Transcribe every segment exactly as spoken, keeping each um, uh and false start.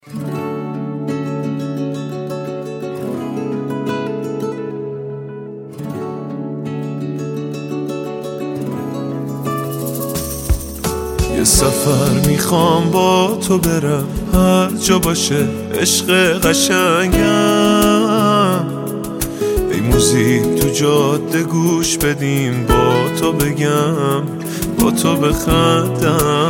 یه سفر میخوام با تو برم، هر جا باشه عشق قشنگم. ای موزیک تو جاده گوش بدیم، با تو بگم با تو بخندم.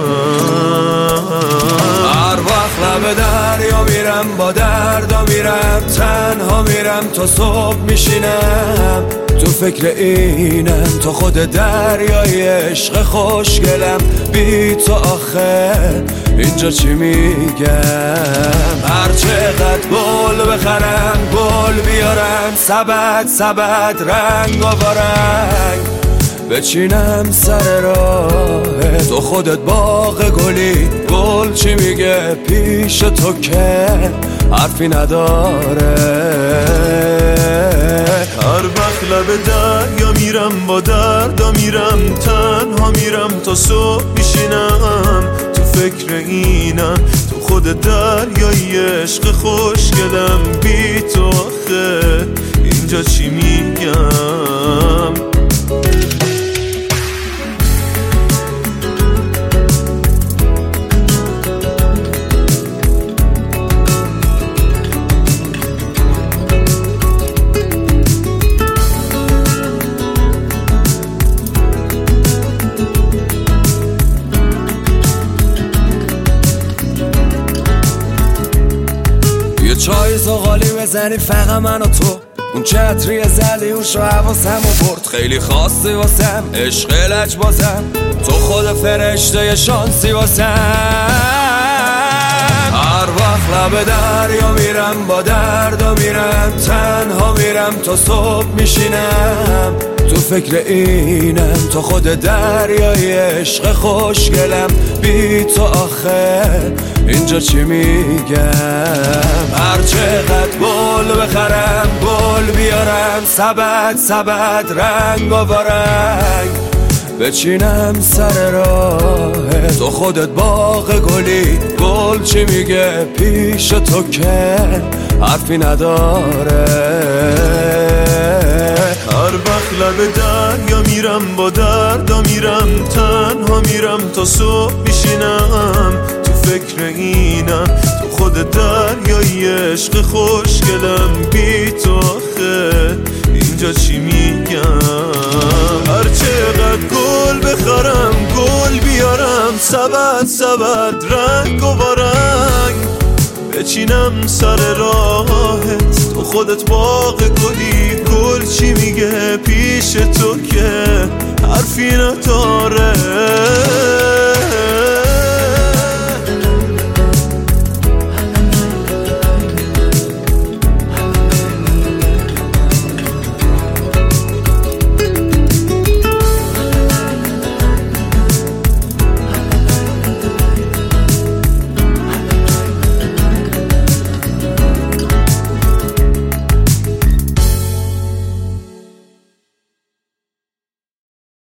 هر وقت لب دریا میرم با دردا میرم، تنها میرم تا صبح میشینم. تو فکر اینم تا خود دریای عشق خوشگلم. بی تو آخه اینجا چی میگم؟ هر چقدر گل بخرم گل بیارم، سبد سبد رنگ و رنگ بچینم سر راه تو. خودت باغ گلی، گل چی میگه پیش تو که حرفی نداره. هر وقت لب دریا میرم با دردا میرم، تنها میرم تا صبح میشینم. تو فکر اینم تو خود دریای عشق خوشگلم. بی تو آخه اینجا چی میگم؟ چای زغالی بزنی فقط من و تو، اون چتری زلیوش رو حواسمو برد. خیلی خاصی واسم عشق لج بازم، تو خود فرشته شانسی واسم. هر وقت لب دریا میرم با دردا میرم، تنها میرم تا صبح میشینم. تو فکر اینم تا خود دریای عشق خوشگلم. بی تو آخه اینجا چی میگم؟ هر چقدر گل بخرم گل بیارم، سبد سبد رنگ و رنگ بچینم سر راه تو. خودت باغ گلی، گل چی میگه پیش تو که حرفی نداره. هر وقت لب دریا میرم با دردا میرم، تنها میرم تا صبح میشینم. تو فکر اینم تو خود دریای عشق خوشگلم. بی تو آخه اینجا چی میگم؟ هر چقدر گل بخرم گل بیارم، سبد سبد رنگ و رنگ بچینم سر راهت. تو خودت باغ گلی، گل چی میگه پیش تو که حرفی نداره.